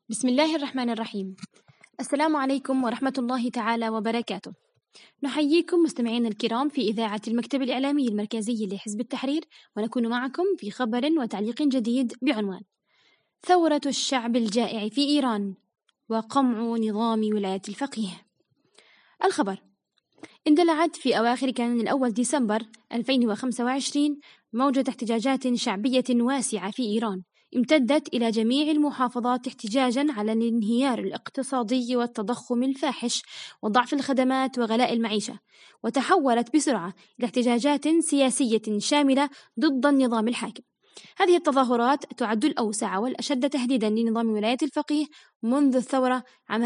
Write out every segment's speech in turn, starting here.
بسم الله الرحمن الرحيم. السلام عليكم ورحمة الله تعالى وبركاته. نحييكم مستمعينا الكرام في إذاعة المكتب الإعلامي المركزي لحزب التحرير، ونكون معكم في خبر وتعليق جديد بعنوان ثورة الشعب الجائع في إيران وقمع نظام ولاية الفقيه. الخبر: اندلعت في أواخر كانون الأول ديسمبر 2025 موجة احتجاجات شعبية واسعة في إيران امتدت إلى جميع المحافظات احتجاجا على الانهيار الاقتصادي والتضخم الفاحش وضعف الخدمات وغلاء المعيشة، وتحولت بسرعة إلى احتجاجات سياسية شاملة ضد النظام الحاكم. هذه التظاهرات تعد الأوسع والأشد تهديدا لنظام ولاية الفقيه منذ الثورة عام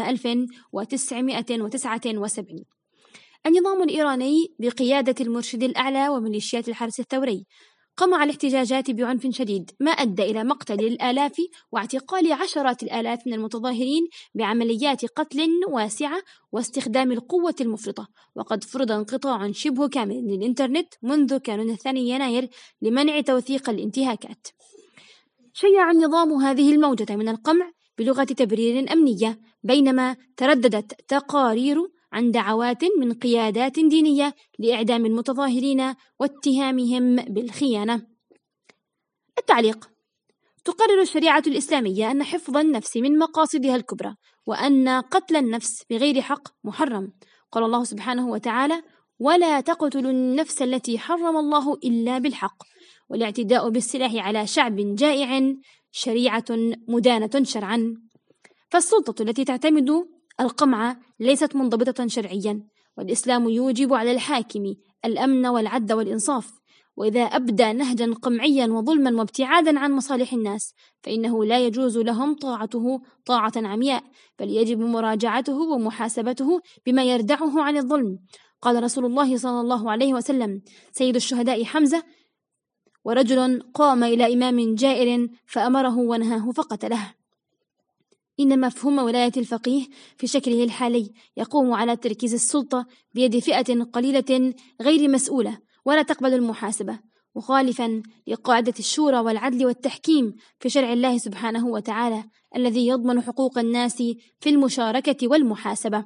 1979. النظام الإيراني بقيادة المرشد الأعلى وميليشيات الحرس الثوري قمع الاحتجاجات بعنف شديد، ما أدى إلى مقتل الآلاف واعتقال عشرات الآلاف من المتظاهرين بعمليات قتل واسعة واستخدام القوة المفرطة. وقد فرض انقطاع شبه كامل للإنترنت منذ كانون 2 يناير لمنع توثيق الانتهاكات. شيع النظام هذه الموجة من القمع بلغة تبرير أمنية، بينما ترددت تقارير عن دعوات من قيادات دينية لإعدام المتظاهرين واتهامهم بالخيانة. التعليق: تقرر الشريعة الإسلامية أن حفظ النفس من مقاصدها الكبرى، وأن قتل النفس بغير حق محرم. قال الله سبحانه وتعالى: ولا تقتلوا النفس التي حرم الله إلا بالحق. والاعتداء بالسلاح على شعب جائع شريعة مدانة شرعا. فالسلطة التي تعتمد القمع ليست منضبطة شرعيا، والإسلام يوجب على الحاكم الأمن والعدل والإنصاف، وإذا أبدى نهجا قمعيا وظلما وابتعادا عن مصالح الناس فإنه لا يجوز لهم طاعته طاعة عمياء، بل يجب مراجعته ومحاسبته بما يردعه عن الظلم. قال رسول الله صلى الله عليه وسلم: سيد الشهداء حمزة، ورجل قام إلى إمام جائر فأمره ونهاه فقتله. إن مفهوم ولاية الفقيه في شكله الحالي يقوم على تركيز السلطة بيد فئة قليلة غير مسؤولة ولا تقبل المحاسبة، مخالفا لقاعدة الشورى والعدل والتحكيم في شرع الله سبحانه وتعالى الذي يضمن حقوق الناس في المشاركة والمحاسبة.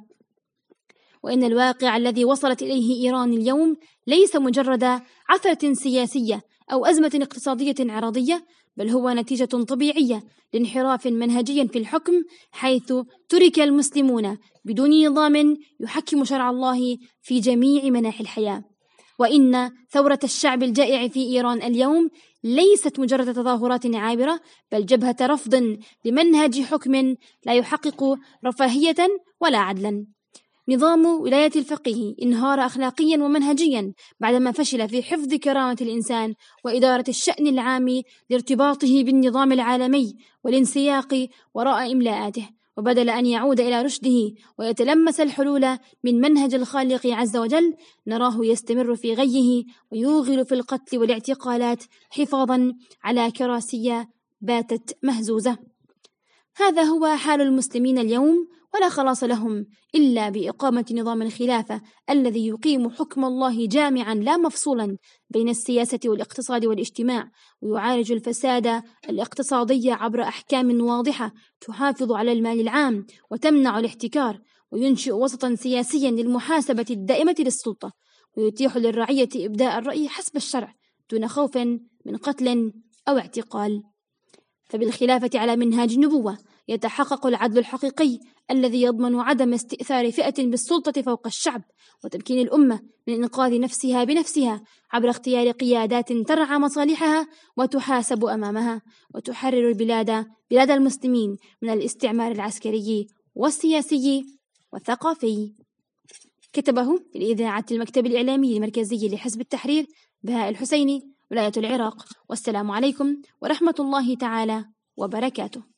وإن الواقع الذي وصلت إليه إيران اليوم ليس مجرد عثرة سياسية أو أزمة اقتصادية عرضية، بل هو نتيجة طبيعية لانحراف منهجي في الحكم، حيث ترك المسلمون بدون نظام يحكم شرع الله في جميع مناحي الحياة. وإن ثورة الشعب الجائع في إيران اليوم ليست مجرد تظاهرات عابرة، بل جبهة رفض لمنهج حكم لا يحقق رفاهية ولا عدلا. نظام ولاية الفقيه انهار أخلاقيا ومنهجيا بعدما فشل في حفظ كرامة الإنسان وإدارة الشأن العام لارتباطه بالنظام العالمي والانسياق وراء إملاءاته، وبدل أن يعود إلى رشده ويتلمس الحلول من منهج الخالق عز وجل نراه يستمر في غيه ويوغل في القتل والاعتقالات حفاظا على كراسي باتت مهزوزة. هذا هو حال المسلمين اليوم، ولا خلاص لهم إلا بإقامة نظام الخلافة الذي يقيم حكم الله جامعا لا مفصولا بين السياسة والاقتصاد والاجتماع، ويعالج الفساد الاقتصادي عبر أحكام واضحة تحافظ على المال العام وتمنع الاحتكار، وينشئ وسطا سياسيا للمحاسبة الدائمة للسلطة، ويتيح للرعية إبداء الرأي حسب الشرع دون خوف من قتل أو اعتقال. فبالخلافة على منهاج النبوة يتحقق العدل الحقيقي الذي يضمن عدم استئثار فئة بالسلطة فوق الشعب، وتمكين الأمة من إنقاذ نفسها بنفسها عبر اختيار قيادات ترعى مصالحها وتحاسب أمامها، وتحرر بلاد المسلمين من الاستعمار العسكري والسياسي والثقافي. كتبه لإذاعة المكتب الإعلامي المركزي لحزب التحرير بهاء الحسيني، ولاية العراق. والسلام عليكم ورحمة الله تعالى وبركاته.